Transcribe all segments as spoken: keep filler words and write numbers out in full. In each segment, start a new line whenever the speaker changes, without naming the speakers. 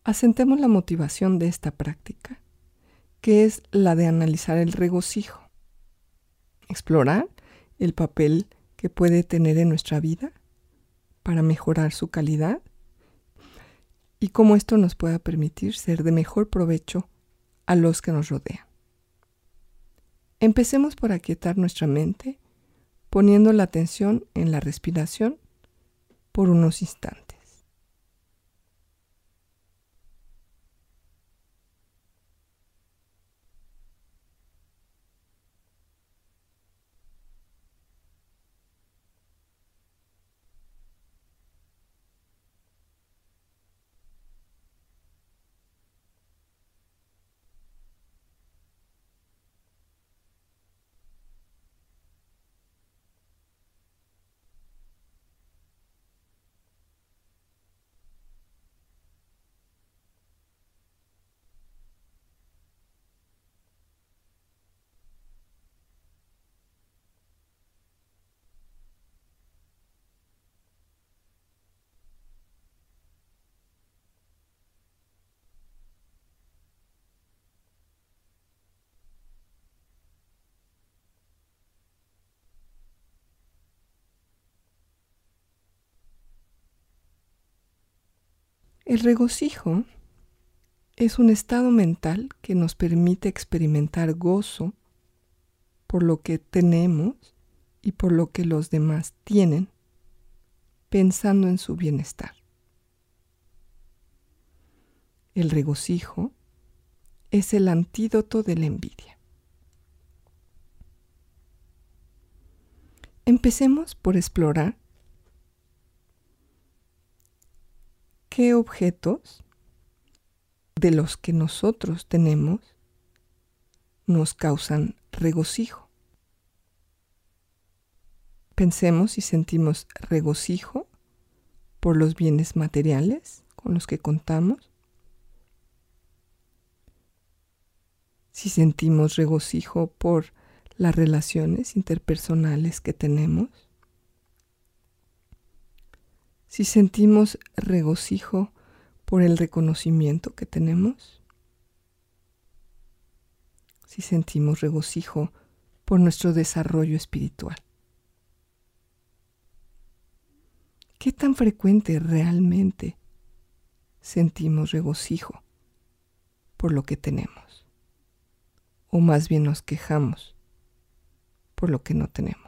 Asentemos la motivación de esta práctica, que es la de analizar el regocijo, explorar el papel que puede tener en nuestra vida para mejorar su calidad y cómo esto nos pueda permitir ser de mejor provecho a los que nos rodean. Empecemos por aquietar nuestra mente, poniendo la atención en la respiración por unos instantes. El regocijo es un estado mental que nos permite experimentar gozo por lo que tenemos y por lo que los demás tienen, pensando en su bienestar. El regocijo es el antídoto de la envidia. Empecemos por explorar qué objetos de los que nosotros tenemos nos causan regocijo. Pensemos si sentimos regocijo por los bienes materiales con los que contamos, si sentimos regocijo por las relaciones interpersonales que tenemos, si sentimos regocijo por el reconocimiento que tenemos, si sentimos regocijo por nuestro desarrollo espiritual. ¿Qué tan frecuente realmente sentimos regocijo por lo que tenemos? O más bien nos quejamos por lo que no tenemos.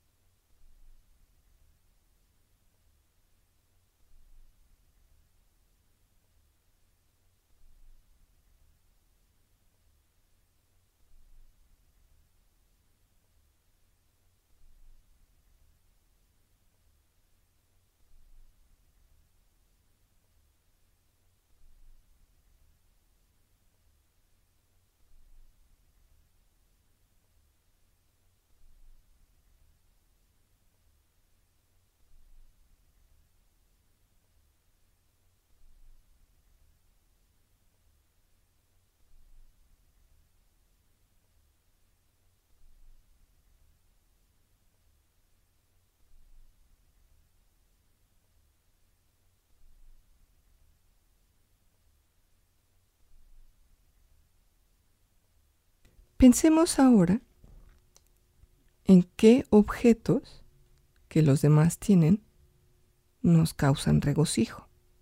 Pensemos ahora en qué objetos que los demás tienen nos causan regocijo.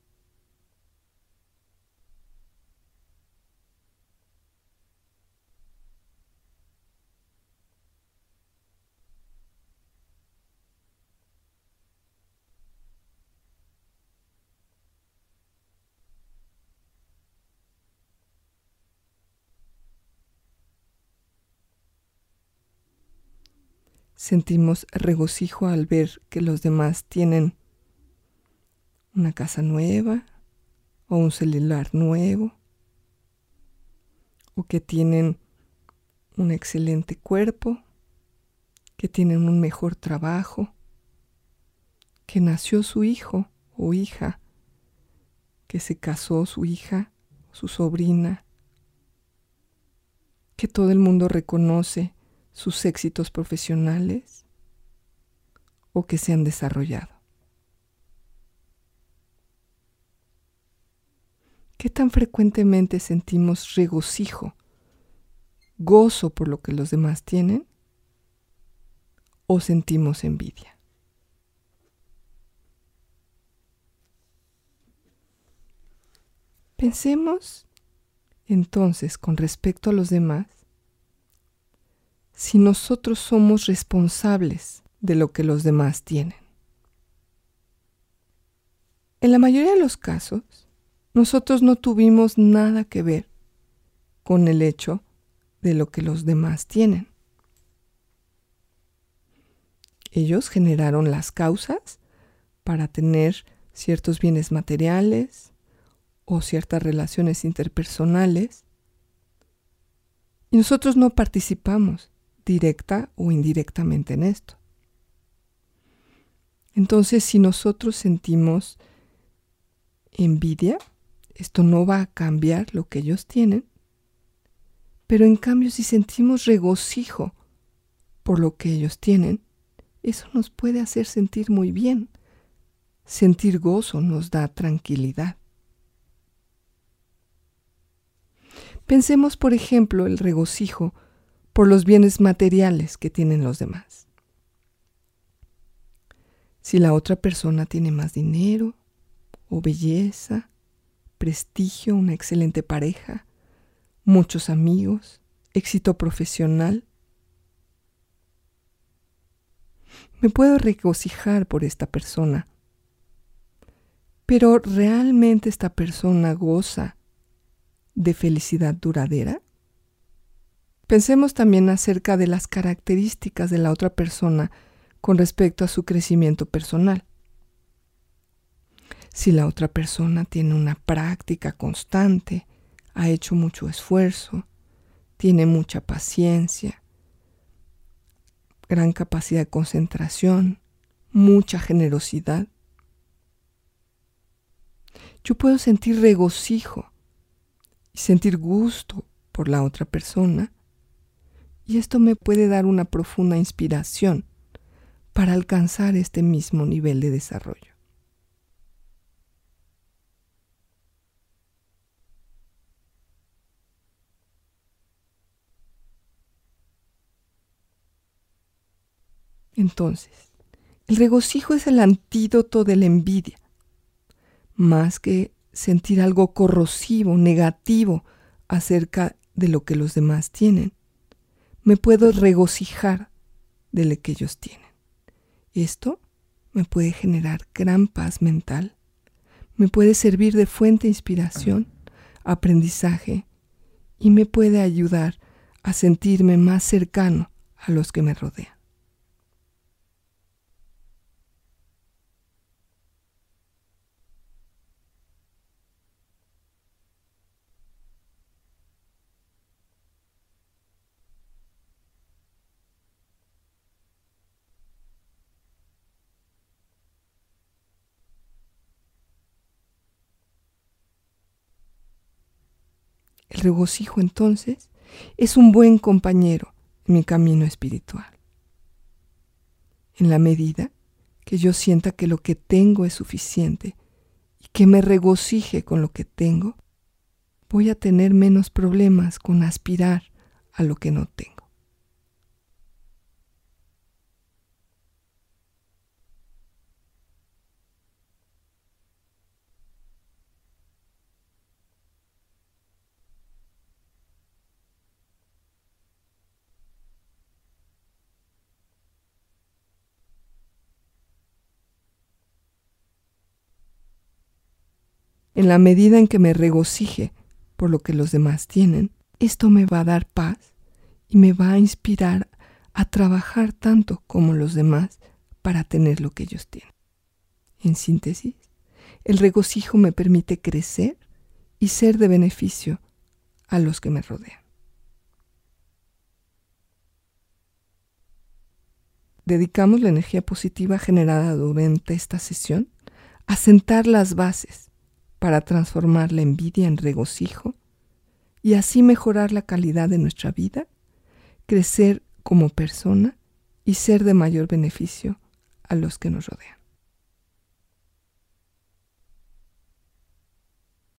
Sentimos regocijo al ver que los demás tienen una casa nueva o un celular nuevo o que tienen un excelente cuerpo, que tienen un mejor trabajo, que nació su hijo o hija, que se casó su hija o su sobrina, que todo el mundo reconoce sus éxitos profesionales o que se han desarrollado. ¿Qué tan frecuentemente sentimos regocijo, gozo por lo que los demás tienen? ¿O sentimos envidia? Pensemos entonces con respecto a los demás, si nosotros somos responsables de lo que los demás tienen. En la mayoría de los casos, nosotros no tuvimos nada que ver con el hecho de lo que los demás tienen. Ellos generaron las causas para tener ciertos bienes materiales o ciertas relaciones interpersonales, y nosotros no participamos directa o indirectamente en esto. Entonces, si nosotros sentimos envidia, esto no va a cambiar lo que ellos tienen, pero en cambio si sentimos regocijo por lo que ellos tienen, eso nos puede hacer sentir muy bien. Sentir gozo nos da tranquilidad. Pensemos, por ejemplo, el regocijo por los bienes materiales que tienen los demás. Si la otra persona tiene más dinero, o belleza, prestigio, una excelente pareja, muchos amigos, éxito profesional, me puedo regocijar por esta persona. Pero ¿realmente esta persona goza de felicidad duradera? Pensemos también acerca de las características de la otra persona con respecto a su crecimiento personal. Si la otra persona tiene una práctica constante, ha hecho mucho esfuerzo, tiene mucha paciencia, gran capacidad de concentración, mucha generosidad, yo puedo sentir regocijo y sentir gusto por la otra persona, y esto me puede dar una profunda inspiración para alcanzar este mismo nivel de desarrollo. Entonces, el regocijo es el antídoto de la envidia. Más que sentir algo corrosivo, negativo acerca de lo que los demás tienen, me puedo regocijar de lo que ellos tienen. Esto me puede generar gran paz mental, me puede servir de fuente de inspiración, aprendizaje, y me puede ayudar a sentirme más cercano a los que me rodean. El regocijo, entonces, es un buen compañero en mi camino espiritual. En la medida que yo sienta que lo que tengo es suficiente y que me regocije con lo que tengo, voy a tener menos problemas con aspirar a lo que no tengo. En la medida en que me regocije por lo que los demás tienen, esto me va a dar paz y me va a inspirar a trabajar tanto como los demás para tener lo que ellos tienen. En síntesis, el regocijo me permite crecer y ser de beneficio a los que me rodean. Dedicamos la energía positiva generada durante esta sesión a sentar las bases para transformar la envidia en regocijo y así mejorar la calidad de nuestra vida, crecer como persona y ser de mayor beneficio a los que nos rodean.